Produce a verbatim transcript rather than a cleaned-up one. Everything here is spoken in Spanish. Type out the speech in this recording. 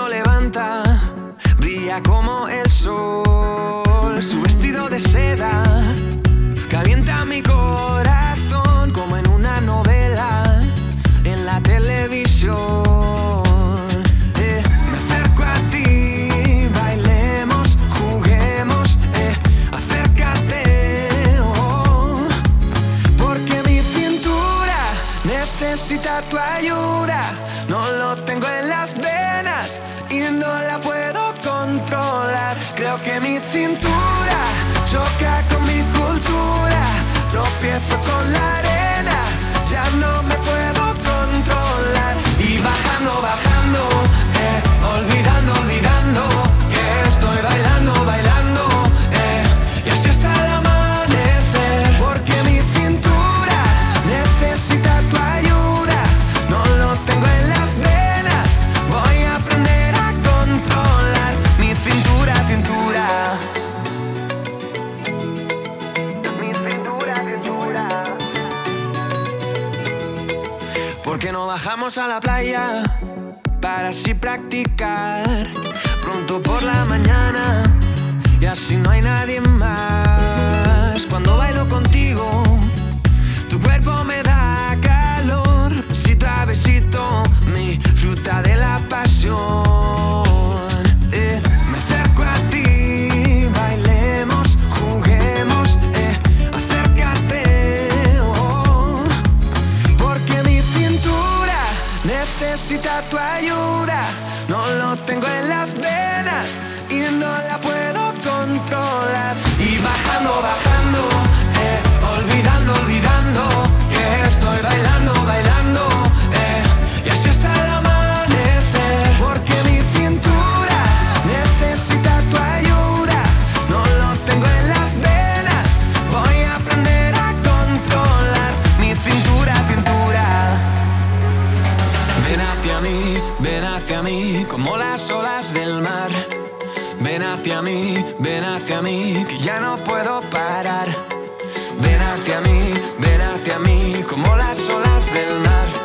levanta, brilla como el sol. Su vestido de seda calienta mi corazón como en una novela en la televisión. Eh, me acerco a ti, bailemos, juguemos, eh, acércate, oh, porque mi cintura necesita tu ayuda. No lo tengo en las venas y no la puedo controlar. Creo que mi cintura choca con mi cultura. Tropiezo con la arena, ya no me puedo controlar. Y bajando, bajando, eh, olvidando, olvidando que estoy bailando, bailando, eh, y así hasta el amanecer. Porque mi cintura necesita tu ayuda. No lo tengo en las venas, voy a aprender a controlar mi cintura, cintura. Mi cintura, cintura. ¿Por qué no bajamos a la playa para así practicar pronto por la mañana y así no hay nadie más? Cuando bailo contigo, tu cuerpo me da calor, besito a besito, mi fruta de la pasión. Eh, me acerco a ti, bailemos, juguemos, eh, acércate, oh, porque mi cintura necesita tu ayuda. No lo tengo en las venas y no la puedo controlar. Y bajando, bajando, eh, olvidando, olvidando que estoy bailando, bailando, eh, y así hasta el amanecer. Porque mi cintura necesita tu ayuda. No lo tengo en las venas, voy a aprender a controlar mi cintura, cintura. Ven hacia mí, ven hacia mí, como las olas del mar. Ven hacia mí, ven hacia mí, que ya no puedo parar. Ven hacia mí, ven hacia mí, como las olas del mar.